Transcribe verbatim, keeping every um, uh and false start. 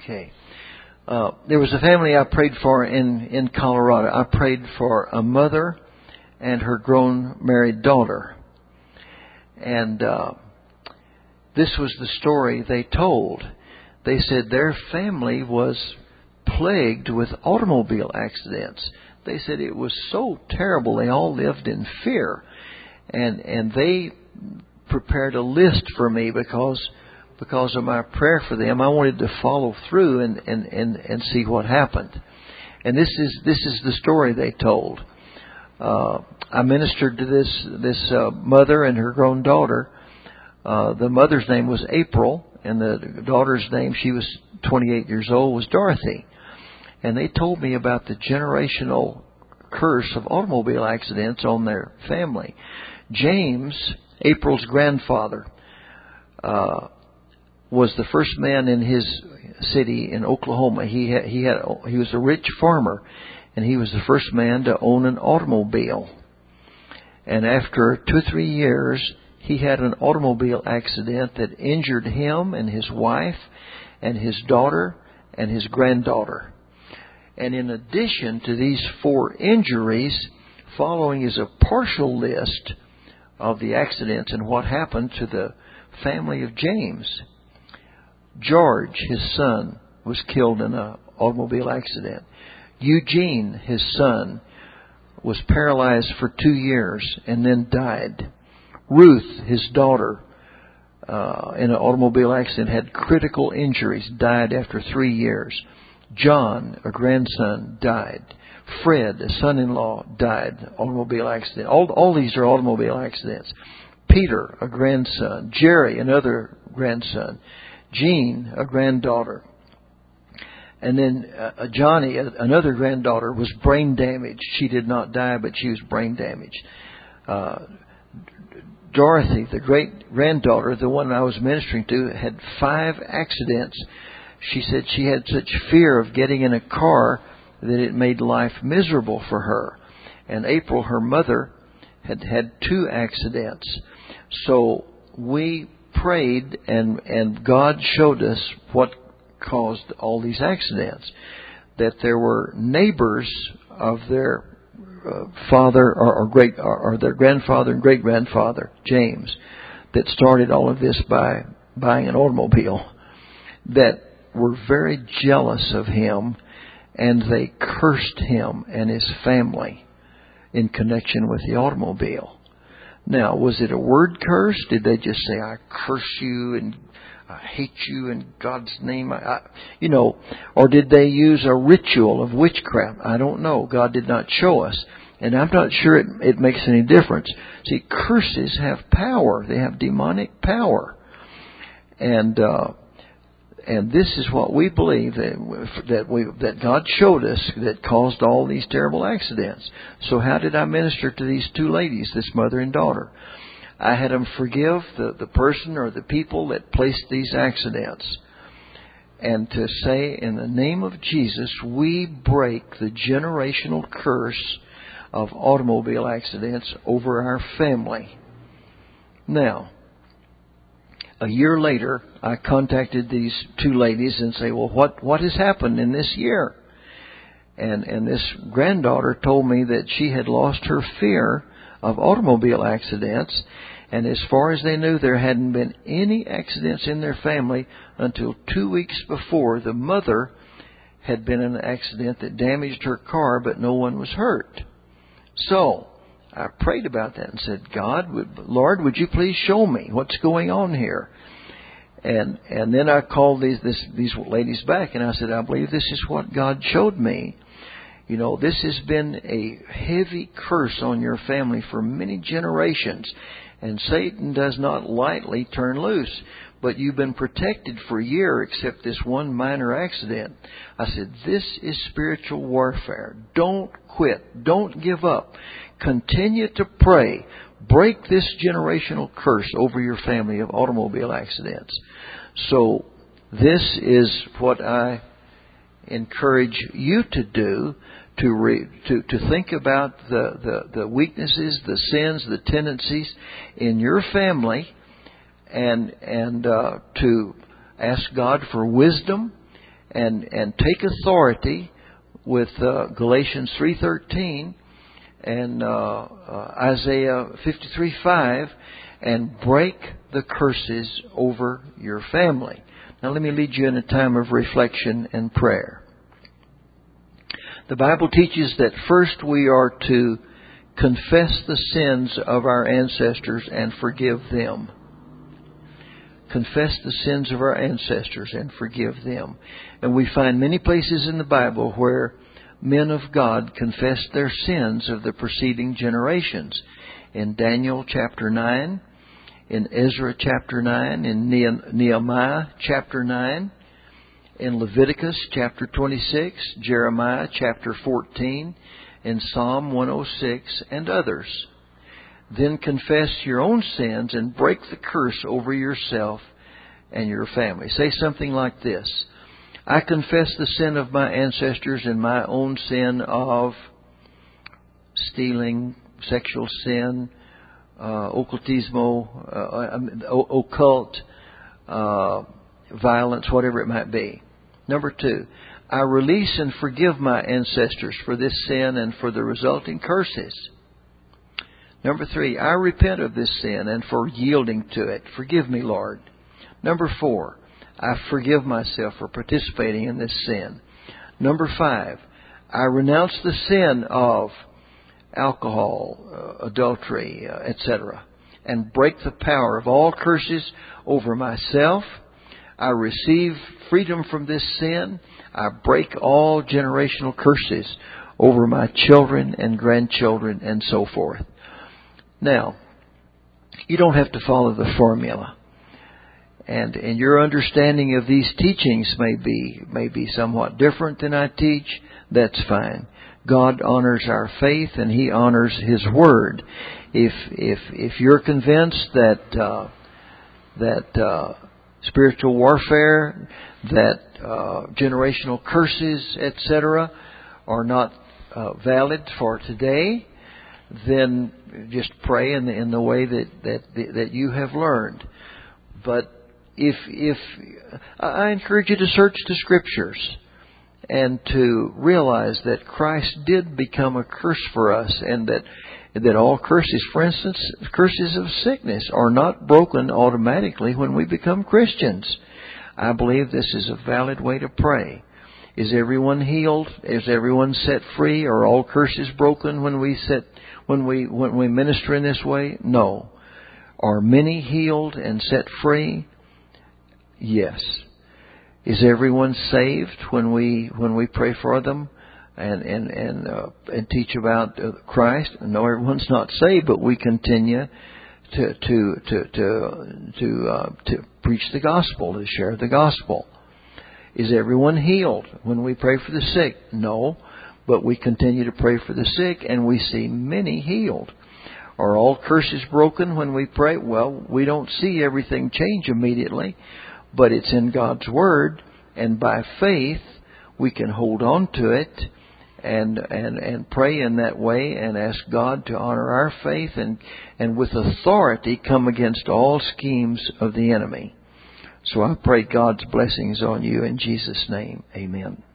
Okay. Uh, there was a family I prayed for in, in Colorado. I prayed for a mother and her grown married daughter. And uh, this was the story they told. They said their family was plagued with automobile accidents. They said it was so terrible they all lived in fear. And and they prepared a list for me because because of my prayer for them. I wanted to follow through and, and, and, and see what happened. And this is this is the story they told. Uh, I ministered to this this uh, mother and her grown daughter. Uh, the mother's name was April, and the daughter's name, she was twenty-eight years old, was Dorothy. And they told me about the generational curse of automobile accidents on their family. James, April's grandfather, uh, was the first man in his city in Oklahoma. He had, he had he was a rich farmer, and he was the first man to own an automobile. And after two or three years, he had an automobile accident that injured him and his wife and his daughter and his granddaughter. And in addition to these four injuries, following is a partial list of the accidents and what happened to the family of James. George, his son, was killed in an automobile accident. Eugene, his son, was paralyzed for two years and then died. Ruth, his daughter, uh, in an automobile accident, had critical injuries, died after three years. John, a grandson, died. Fred, a son-in-law, died. Automobile accident. All, all these are automobile accidents. Peter, a grandson. Jerry, another grandson. Jean, a granddaughter. And then uh, Johnny, another granddaughter, was brain damaged. She did not die, but she was brain damaged. Uh, Dorothy, the great-granddaughter, the one I was ministering to, had five accidents. She said she had such fear of getting in a car that it made life miserable for her. And April, her mother, had had two accidents. So we prayed, and, and God showed us what caused all these accidents. That there were neighbors of their uh, father or, or great or, or their grandfather and great grandfather, James, that started all of this by buying an automobile, that were very jealous of him, and they cursed him and his family in connection with the automobile. Now, was it a word curse? Did they just say, I curse you and I hate you in God's name? I, I, you know, or did they use a ritual of witchcraft? I don't know. God did not show us. And I'm not sure it, it makes any difference. See, curses have power. They have demonic power. And, uh, And this is what we believe that that we that God showed us that caused all these terrible accidents. So how did I minister to these two ladies, this mother and daughter? I had them forgive the, the person or the people that placed these accidents. And to say, in the name of Jesus, we break the generational curse of automobile accidents over our family. Now, a year later, I contacted these two ladies and say, well, what, what has happened in this year? And, and this granddaughter told me that she had lost her fear of automobile accidents. And as far as they knew, there hadn't been any accidents in their family until two weeks before. The mother had been in an accident that damaged her car, but no one was hurt. So I prayed about that and said, God, would, Lord, would you please show me what's going on here? And and then I called these this, these ladies back, and I said, I believe this is what God showed me. You know, this has been a heavy curse on your family for many generations, and Satan does not lightly turn loose. But you've been protected for a year except this one minor accident. I said, this is spiritual warfare. Don't quit. Don't give up. Continue to pray. Break this generational curse over your family of automobile accidents. So this is what I encourage you to do, to re, to, to think about the, the, the weaknesses, the sins, the tendencies in your family, and and uh, to ask God for wisdom and and take authority with uh, Galatians three thirteen and uh, uh, Isaiah fifty-three five, and break the curses over your family. Now let me lead you in a time of reflection and prayer. The Bible teaches that first we are to confess the sins of our ancestors and forgive them. Confess the sins of our ancestors and forgive them. And we find many places in the Bible where men of God confessed their sins of the preceding generations. In Daniel chapter nine, in Ezra chapter nine, in Nehemiah chapter nine, in Leviticus chapter twenty-six, Jeremiah chapter fourteen, in Psalm one oh six, and others. Then confess your own sins and break the curse over yourself and your family. Say something like this: I confess the sin of my ancestors and my own sin of stealing, sexual sin, uh, occultismo, uh, occult, uh, violence, whatever it might be. Number two, I release and forgive my ancestors for this sin and for the resulting curses. Number three, I repent of this sin and for yielding to it. Forgive me, Lord. Number four, I forgive myself for participating in this sin. Number five, I renounce the sin of alcohol, uh, adultery, uh, et cetera, and break the power of all curses over myself. I receive freedom from this sin. I break all generational curses over my children and grandchildren and so forth. Now, you don't have to follow the formula. And, and your understanding of these teachings may be, may be somewhat different than I teach. That's fine. God honors our faith and He honors His Word. If, if, if you're convinced that, uh, that, uh, spiritual warfare, that, uh, generational curses, et cetera, are not, uh, valid for today, then just pray in the, in the way that, that, that you have learned. But if, if, I encourage you to search the Scriptures and to realize that Christ did become a curse for us, and that, that all curses, for instance, curses of sickness, are not broken automatically when we become Christians. I believe this is a valid way to pray. Is everyone healed? Is everyone set free? Are all curses broken when we set, when we, when we minister in this way? No. Are many healed and set free? Yes. Is everyone saved when we, when we pray for them and, and, and, uh, and teach about uh, Christ? No, everyone's not saved, but we continue to, to, to, to, to, uh, to preach the gospel, to share the gospel. Is everyone healed when we pray for the sick? No, but we continue to pray for the sick, and we see many healed. Are all curses broken when we pray? Well, we don't see everything change immediately, but it's in God's Word, and by faith we can hold on to it and and and pray in that way and ask God to honor our faith, and, and with authority come against all schemes of the enemy. So I pray God's blessings on you in Jesus' name. Amen.